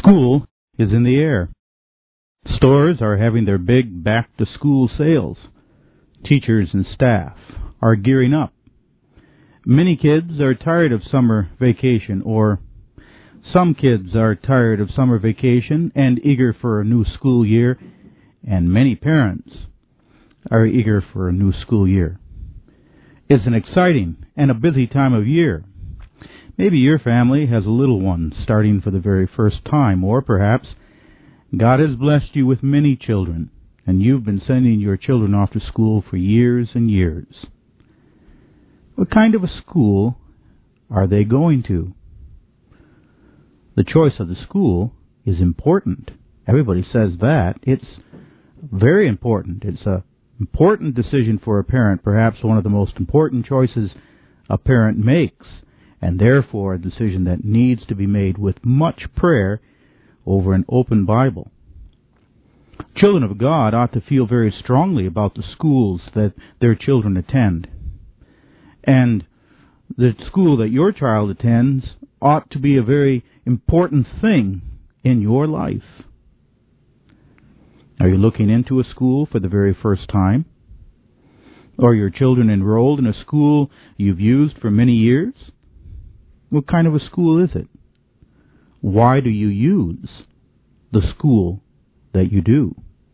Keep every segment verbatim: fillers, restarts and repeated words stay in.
School is in the air. Stores are having their big back-to-school sales. Teachers and staff are gearing up. Many kids are tired of summer vacation, or some kids are tired of summer vacation and eager for a new school year, and many parents are eager for a new school year. It's an exciting and a busy time of year. Maybe your family has a little one starting for the very first time, or perhaps God has blessed you with many children, and you've been sending your children off to school for years and years. What kind of a school are they going to? The choice of the school is important. Everybody says that. It's very important. It's an important decision for a parent, perhaps one of the most important choices a parent makes, and therefore a decision that needs to be made with much prayer over an open Bible. Children of God ought to feel very strongly about the schools that their children attend. And the school that your child attends ought to be a very important thing in your life. Are you looking into a school for the very first time? Are your children enrolled in a school you've used for many years? What kind of a school is it? Why do you use the school that you do?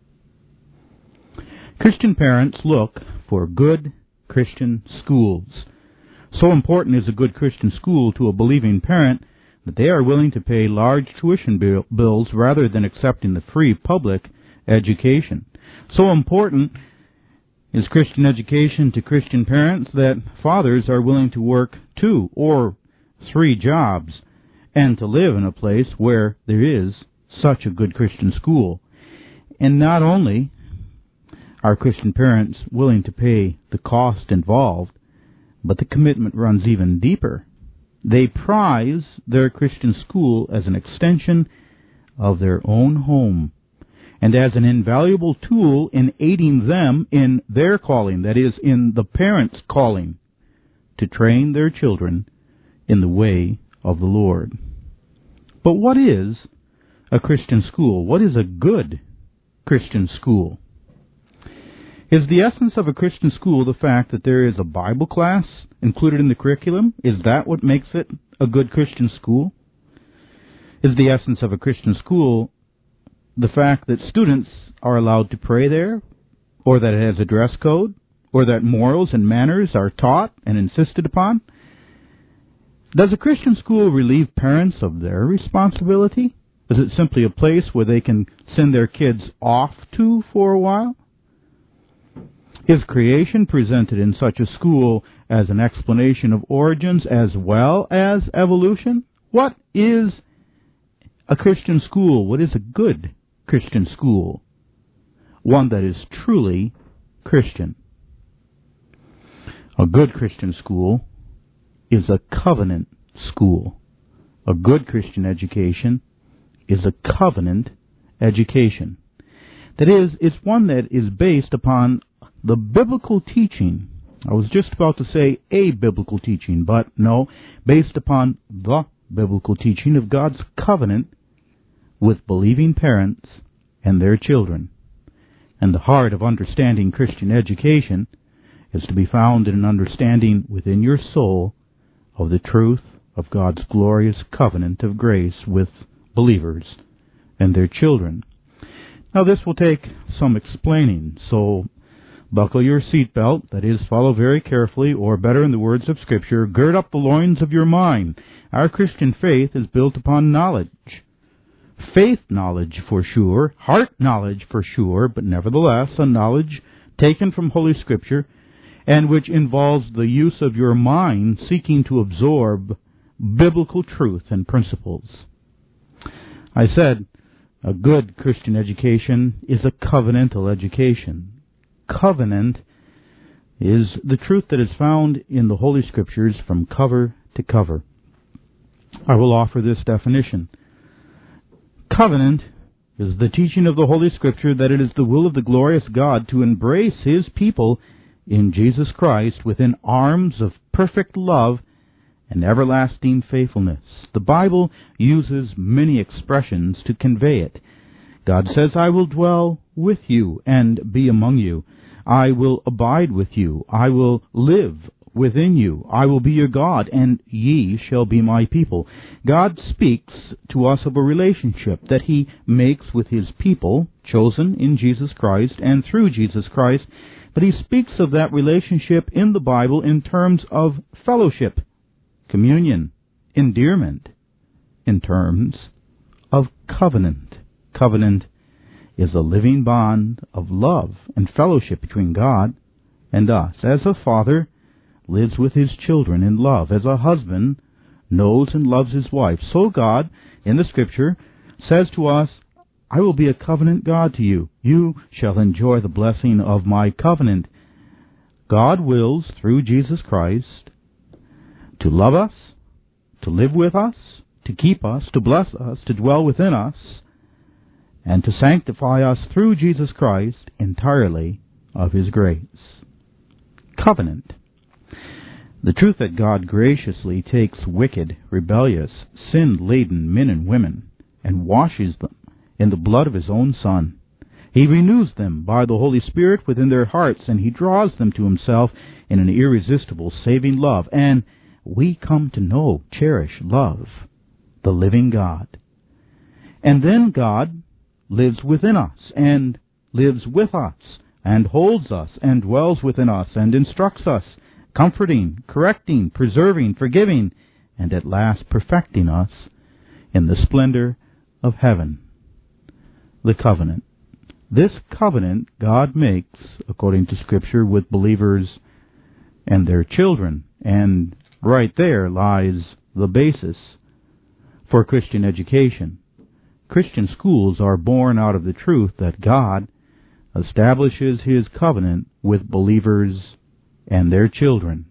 Christian parents look for good Christian schools. So important is a good Christian school to a believing parent that they are willing to pay large tuition bill bills rather than accepting the free public education. So important is Christian education to Christian parents that fathers are willing to work two or three jobs and to live in a place where there is such a good Christian school. And not only are Christian parents willing to pay the cost involved, but the commitment runs even deeper. They prize their Christian school as an extension of their own home and as an invaluable tool in aiding them in their calling, that is, in the parents' calling, to train their children in the way of the Lord. But what is a Christian school? What is a good Christian school? Is the essence of a Christian school the fact that there is a Bible class included in the curriculum? Is that what makes it a good Christian school? Is the essence of a Christian school the fact that students are allowed to pray there, or that it has a dress code, or that morals and manners are taught and insisted upon? Does a Christian school relieve parents of their responsibility? Is it simply a place where they can send their kids off to for a while? Is creation presented in such a school as an explanation of origins as well as evolution? What is a Christian school? What is a good Christian school? One that is truly Christian. A good Christian school is a covenant school. A good Christian education is a covenant education. That is, it's one that is based upon the biblical teaching. I was just about to say a biblical teaching, but no, based upon the biblical teaching of God's covenant with believing parents and their children. And the heart of understanding Christian education is to be found in an understanding within your soul of the truth of God's glorious covenant of grace with believers and their children. Now this will take some explaining, so buckle your seatbelt, that is, follow very carefully, or better in the words of Scripture, gird up the loins of your mind. Our Christian faith is built upon knowledge. Faith knowledge for sure, heart knowledge for sure, but nevertheless a knowledge taken from Holy Scripture, and which involves the use of your mind seeking to absorb biblical truth and principles. I said a good Christian education is a covenantal education. Covenant is the truth that is found in the Holy Scriptures from cover to cover. I will offer this definition. Covenant is the teaching of the Holy Scripture that it is the will of the glorious God to embrace His people in Jesus Christ within arms of perfect love and everlasting faithfulness. The Bible uses many expressions to convey it. God says, I will dwell with you and be among you. I will abide with you. I will live within you. I will be your God, and ye shall be my people. God speaks to us of a relationship that he makes with his people, chosen in Jesus Christ and through Jesus Christ. But he speaks of that relationship in the Bible in terms of fellowship, communion, endearment, in terms of covenant. Covenant is a living bond of love and fellowship between God and us. As a father lives with his children in love, as a husband knows and loves his wife, so God, in the Scripture, says to us, I will be a covenant God to you. You shall enjoy the blessing of my covenant. God wills, through Jesus Christ, to love us, to live with us, to keep us, to bless us, to dwell within us, and to sanctify us through Jesus Christ entirely of his grace. Covenant. The truth that God graciously takes wicked, rebellious, sin-laden men and women and washes them in the blood of his own Son. He renews them by the Holy Spirit within their hearts, and he draws them to himself in an irresistible, saving love. And we come to know, cherish, love the living God. And then God lives within us, and lives with us, and holds us, and dwells within us, and instructs us, comforting, correcting, preserving, forgiving, and at last perfecting us in the splendor of heaven. The covenant. This covenant God makes, according to Scripture, with believers and their children. And right there lies the basis for Christian education. Christian schools are born out of the truth that God establishes his covenant with believers and their children.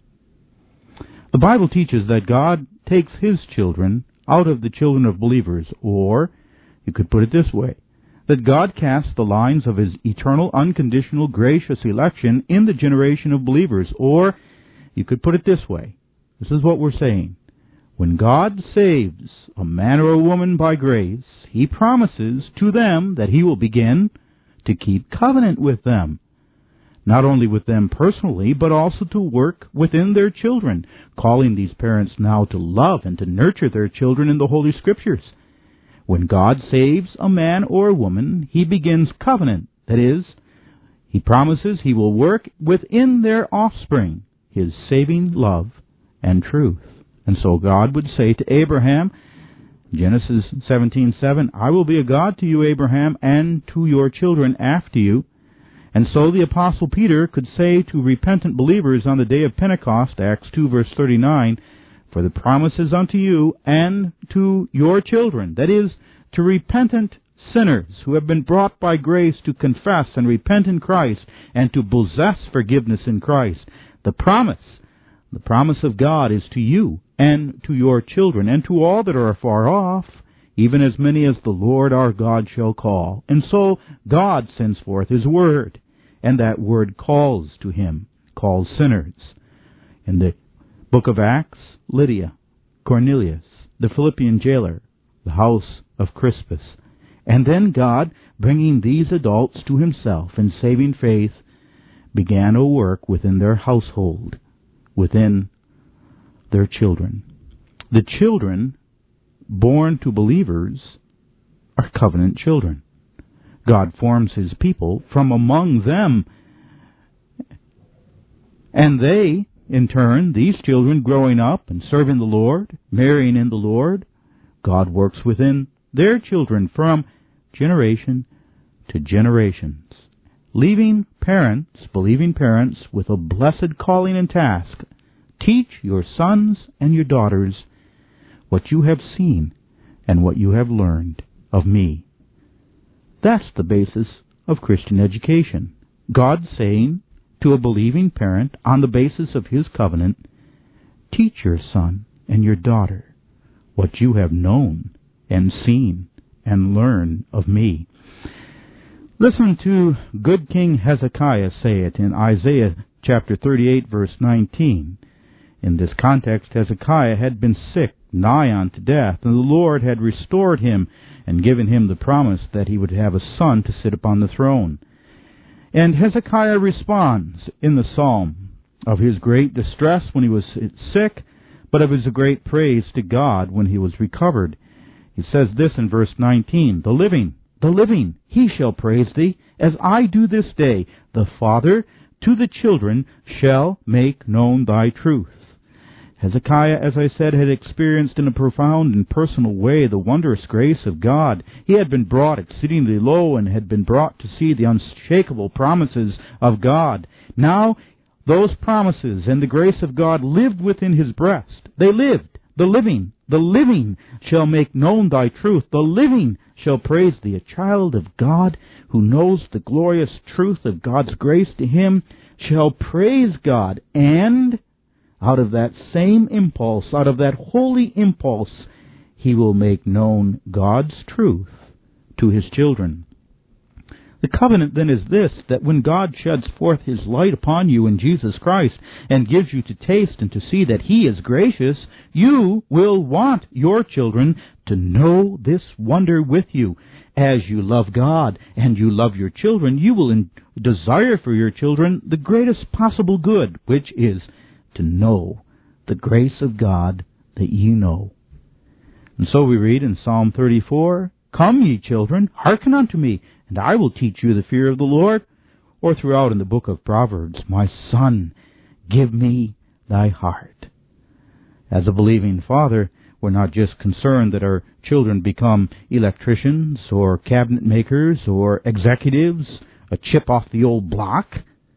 The Bible teaches that God takes his children out of the children of believers, or you could put it this way, that God casts the lines of his eternal, unconditional, gracious election in the generation of believers. Or you could put it this way. This is what we're saying. When God saves a man or a woman by grace, he promises to them that he will begin to keep covenant with them. Not only with them personally, but also to work within their children, calling these parents now to love and to nurture their children in the Holy Scriptures. When God saves a man or a woman, he begins covenant. That is, he promises he will work within their offspring his saving love and truth. And so God would say to Abraham, Genesis seventeen seven, I will be a God to you, Abraham, and to your children after you. And so the Apostle Peter could say to repentant believers on the day of Pentecost, Acts two verse thirty-nine, for the promises unto you and to your children, that is, to repentant sinners who have been brought by grace to confess and repent in Christ and to possess forgiveness in Christ. The promise, the promise of God is to you and to your children and to all that are afar off, even as many as the Lord our God shall call. And so God sends forth his word, and that word calls to him, calls sinners. In the book of Acts, Lydia, Cornelius, the Philippian jailer, the house of Crispus. And then God, bringing these adults to himself in saving faith, began a work within their household, within their children. The children born to believers are covenant children. God forms his people from among them, and they, in turn, these children growing up and serving the Lord, marrying in the Lord, God works within their children from generation to generations, leaving parents, believing parents, with a blessed calling and task. Teach your sons and your daughters what you have seen and what you have learned of me. That's the basis of Christian education. God saying to a believing parent, on the basis of his covenant, teach your son and your daughter what you have known and seen and learned of me. Listen to good King Hezekiah say it in Isaiah chapter thirty-eight, verse nineteen. In this context, Hezekiah had been sick, nigh unto death, and the Lord had restored him and given him the promise that he would have a son to sit upon the throne. And Hezekiah responds in the psalm of his great distress when he was sick, but of his great praise to God when he was recovered. He says this in verse nineteen, The living, the living, he shall praise thee, as I do this day. The Father to the children shall make known thy truth. Hezekiah, as I said, had experienced in a profound and personal way the wondrous grace of God. He had been brought exceedingly low and had been brought to see the unshakable promises of God. Now, those promises and the grace of God lived within his breast. They lived. The living, the living shall make known thy truth. The living shall praise thee. A child of God who knows the glorious truth of God's grace to him shall praise God, and out of that same impulse, out of that holy impulse, he will make known God's truth to his children. The covenant then is this, that when God sheds forth his light upon you in Jesus Christ and gives you to taste and to see that he is gracious, you will want your children to know this wonder with you. As you love God and you love your children, you will in- desire for your children the greatest possible good, which is to know the grace of God that ye know. And so we read in Psalm thirty-four, Come, ye children, hearken unto me, and I will teach you the fear of the Lord. Or throughout in the book of Proverbs, My son, give me thy heart. As a believing father, we're not just concerned that our children become electricians or cabinet makers or executives, a chip off the old block,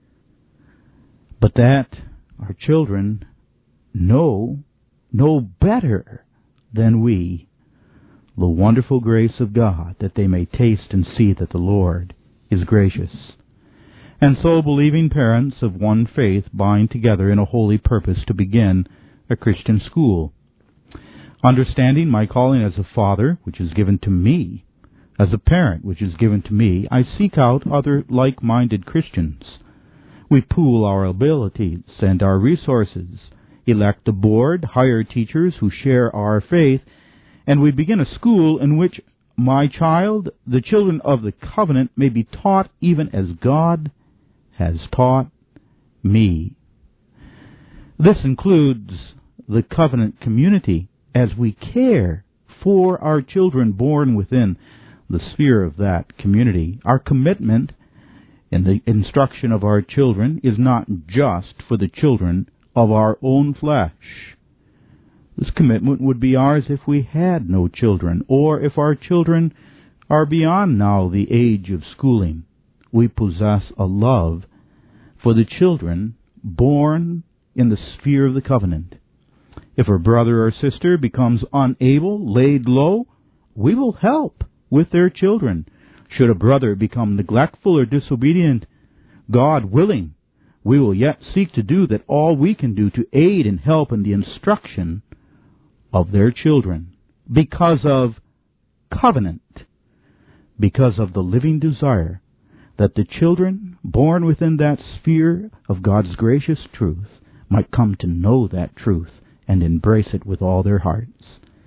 but that our children know, know better than we the wonderful grace of God, that they may taste and see that the Lord is gracious. And so believing parents of one faith bind together in a holy purpose to begin a Christian school. Understanding my calling as a father, which is given to me, as a parent, which is given to me, I seek out other like-minded Christians. We pool our abilities and our resources, elect a board, hire teachers who share our faith, and we begin a school in which my child, the children of the covenant, may be taught even as God has taught me. This includes the covenant community, as we care for our children born within the sphere of that community. Our commitment in the instruction of our children is not just for the children of our own flesh. This commitment would be ours if we had no children, or if our children are beyond now the age of schooling. We possess a love for the children born in the sphere of the covenant. If a brother or sister becomes unable, laid low, we will help with their children. Should a brother become neglectful or disobedient, God willing, we will yet seek to do that all we can do to aid and help in the instruction of their children, because of covenant, because of the living desire that the children born within that sphere of God's gracious truth might come to know that truth and embrace it with all their hearts.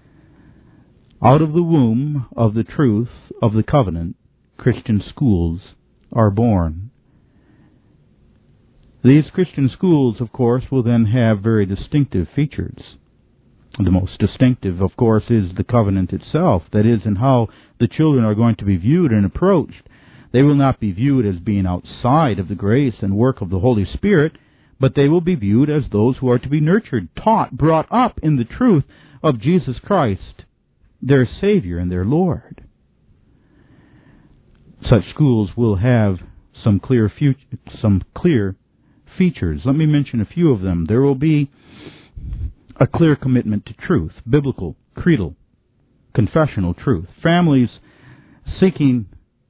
Out of the womb of the truth of the covenant, Christian schools are born. These Christian schools, of course, will then have very distinctive features. The most distinctive, of course, is the covenant itself, that is, in how the children are going to be viewed and approached. They will not be viewed as being outside of the grace and work of the Holy Spirit, but they will be viewed as those who are to be nurtured, taught, brought up in the truth of Jesus Christ, their Savior and their Lord. Such schools will have some clear future, some clear features. Let me mention a few of them. There will be a clear commitment to truth, biblical, creedal, confessional truth. Families seeking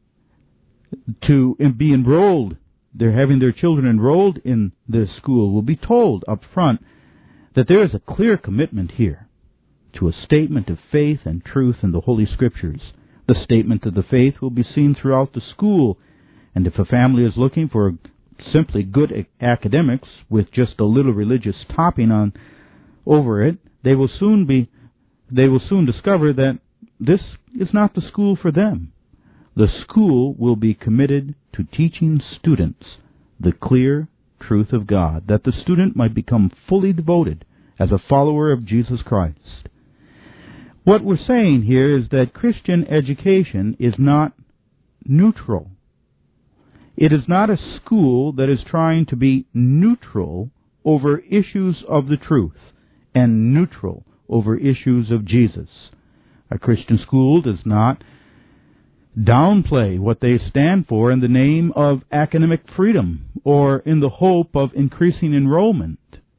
to be enrolled, they're having their children enrolled in this school, will be told up front that there is a clear commitment here to a statement of faith and truth in the Holy Scriptures. The statement of the faith will be seen throughout the school, and if a family is looking for simply good academics with just a little religious topping on over it, they will soon be they will soon discover that this is not the school for them. The school will be committed to teaching students the clear truth of God, that the student might become fully devoted as a follower of Jesus Christ. What we're saying here is that Christian education is not neutral. It is not a school that is trying to be neutral over issues of the truth and neutral over issues of Jesus. A Christian school does not downplay what they stand for in the name of academic freedom or in the hope of increasing enrollment.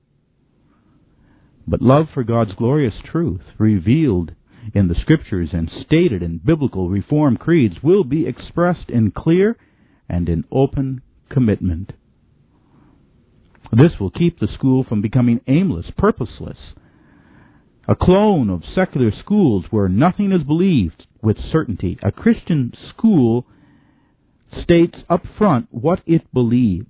But love for God's glorious truth, revealed in the Scriptures and stated in biblical Reformed creeds, will be expressed in clear and in open commitment. This will keep the school from becoming aimless, purposeless, a clone of secular schools where nothing is believed with certainty. A Christian school states up front what it believes.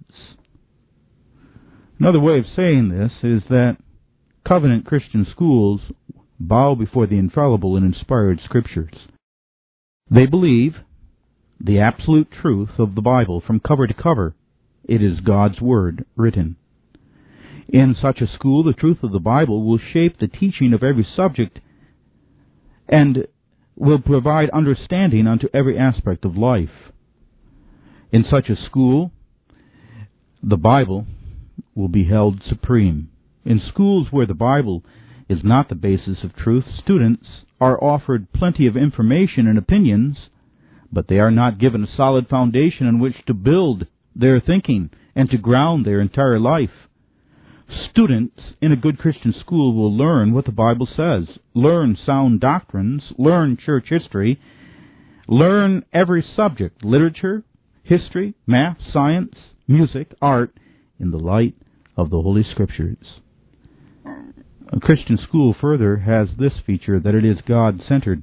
Another way of saying this is that covenant Christian schools bow before the infallible and inspired Scriptures. They believe the absolute truth of the Bible from cover to cover. It is God's Word written. In such a school, the truth of the Bible will shape the teaching of every subject and will provide understanding unto every aspect of life. In such a school, the Bible will be held supreme. In schools where the Bible is not the basis of truth, students are offered plenty of information and opinions, but they are not given a solid foundation on which to build their thinking and to ground their entire life. Students in a good Christian school will learn what the Bible says, learn sound doctrines, learn church history, learn every subject, literature, history, math, science, music, art, in the light of the Holy Scriptures. A Christian school further has this feature, that it is God-centered.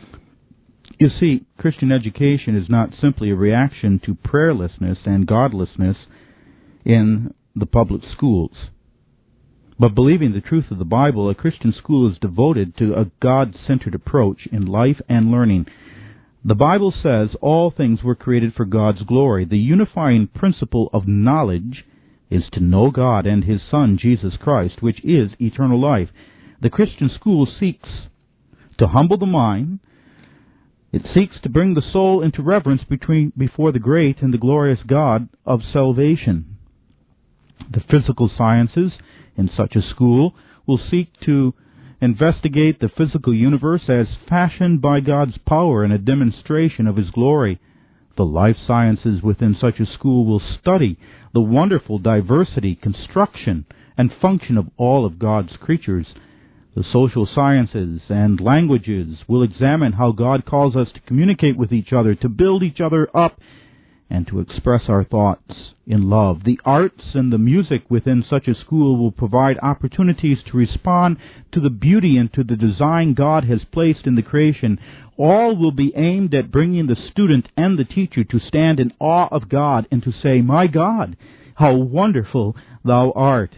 You see, Christian education is not simply a reaction to prayerlessness and godlessness in the public schools. But believing the truth of the Bible, a Christian school is devoted to a God-centered approach in life and learning. The Bible says all things were created for God's glory. The unifying principle of knowledge is to know God and His Son, Jesus Christ, which is eternal life. The Christian school seeks to humble the mind. It seeks to bring the soul into reverence between, before the great and the glorious God of salvation. The physical sciences in such a school will seek to investigate the physical universe as fashioned by God's power and a demonstration of His glory. The life sciences within such a school will study the wonderful diversity, construction, and function of all of God's creatures. The social sciences and languages will examine how God calls us to communicate with each other, to build each other up, and to express our thoughts in love. The arts and the music within such a school will provide opportunities to respond to the beauty and to the design God has placed in the creation. All will be aimed at bringing the student and the teacher to stand in awe of God and to say, "My God, how wonderful Thou art."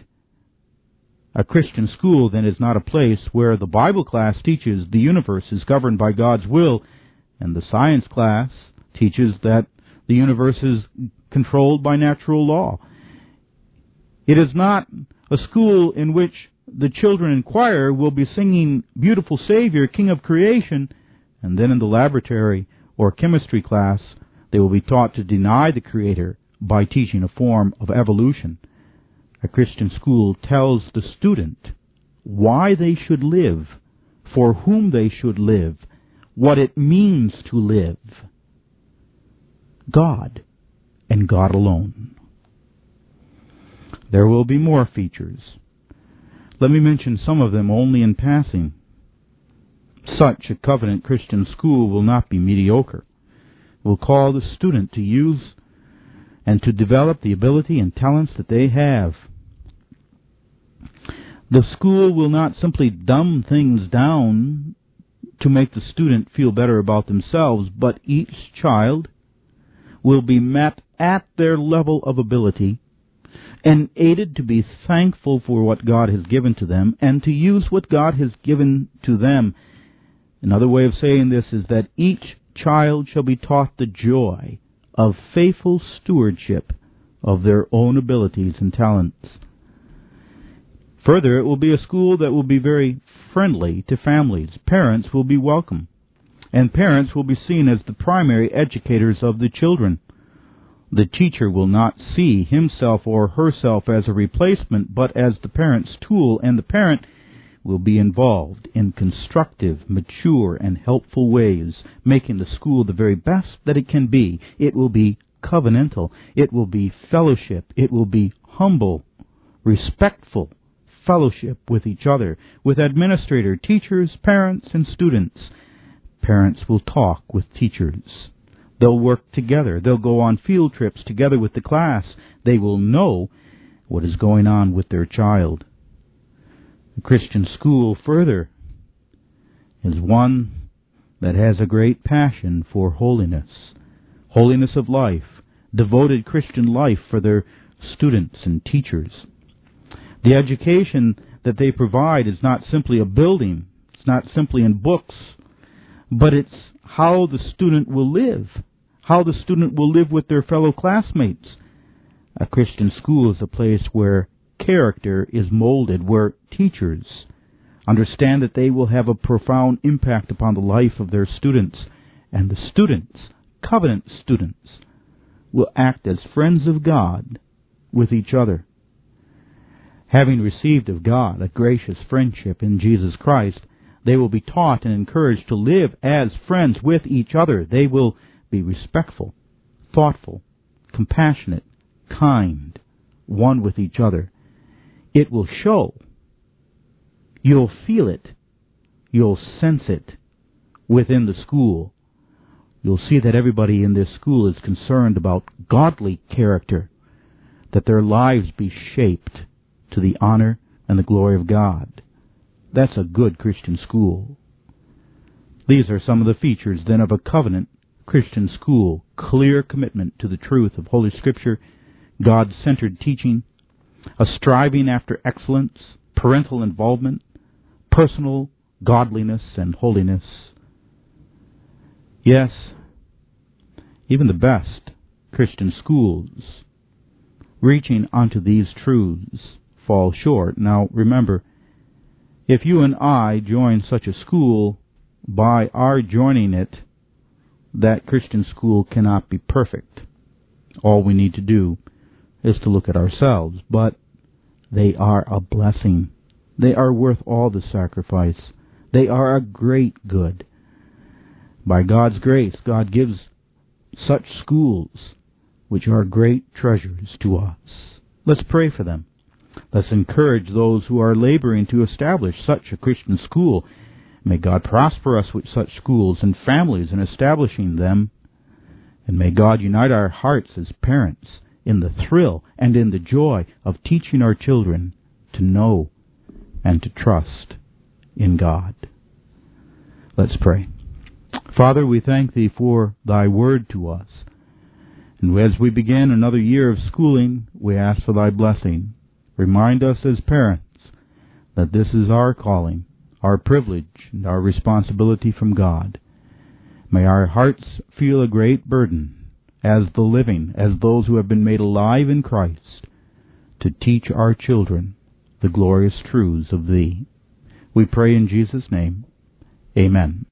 A Christian school, then, is not a place where the Bible class teaches the universe is governed by God's will, and the science class teaches that the universe is controlled by natural law. It is not a school in which the children in choir will be singing "Beautiful Savior, King of Creation," and then in the laboratory or chemistry class they will be taught to deny the Creator by teaching a form of evolution. A Christian school tells the student why they should live, for whom they should live, what it means to live. God and God alone. There will be more features. Let me mention some of them only in passing. Such a covenant Christian school will not be mediocre. It will call the student to use and to develop the ability and talents that they have. The school will not simply dumb things down to make the student feel better about themselves, but each child will be met at their level of ability and aided to be thankful for what God has given to them and to use what God has given to them. Another way of saying this is that each child shall be taught the joy of faithful stewardship of their own abilities and talents. Further, it will be a school that will be very friendly to families. Parents will be welcome, and parents will be seen as the primary educators of the children. The teacher will not see himself or herself as a replacement, but as the parent's tool, and the parent will be involved in constructive, mature, and helpful ways, making the school the very best that it can be. It will be covenantal. It will be fellowship. It will be humble, respectful fellowship with each other, with administrator, teachers, parents, and students. Parents will talk with teachers. They'll work together. They'll go on field trips together with the class. They will know what is going on with their child. The Christian school, further, is one that has a great passion for holiness, holiness of life, devoted Christian life for their students and teachers. The education that they provide is not simply a building, it's not simply in books, but it's how the student will live, how the student will live with their fellow classmates. A Christian school is a place where character is molded, where teachers understand that they will have a profound impact upon the life of their students, and the students, covenant students, will act as friends of God with each other. Having received of God a gracious friendship in Jesus Christ, they will be taught and encouraged to live as friends with each other. They will be respectful, thoughtful, compassionate, kind, one with each other. It will show. You'll feel it. You'll sense it within the school. You'll see that everybody in this school is concerned about godly character, that their lives be shaped to the honor and the glory of God. That's a good Christian school. These are some of the features, then, of a covenant Christian school: clear commitment to the truth of Holy Scripture, God-centered teaching, a striving after excellence, parental involvement, personal godliness and holiness. Yes, even the best Christian schools, reaching onto these truths, fall short. Now, remember, if you and I join such a school, by our joining it, that Christian school cannot be perfect. All we need to do is to look at ourselves, but they are a blessing. They are worth all the sacrifice. They are a great good. By God's grace, God gives such schools, which are great treasures to us. Let's pray for them. Let's encourage those who are laboring to establish such a Christian school. May God prosper us with such schools and families in establishing them. And may God unite our hearts as parents in the thrill and in the joy of teaching our children to know and to trust in God. Let's pray. Father, we thank Thee for Thy word to us. And as we begin another year of schooling, we ask for Thy blessing. Remind us as parents that this is our calling, our privilege, and our responsibility from God. May our hearts feel a great burden as the living, as those who have been made alive in Christ, to teach our children the glorious truths of Thee. We pray in Jesus' name. Amen.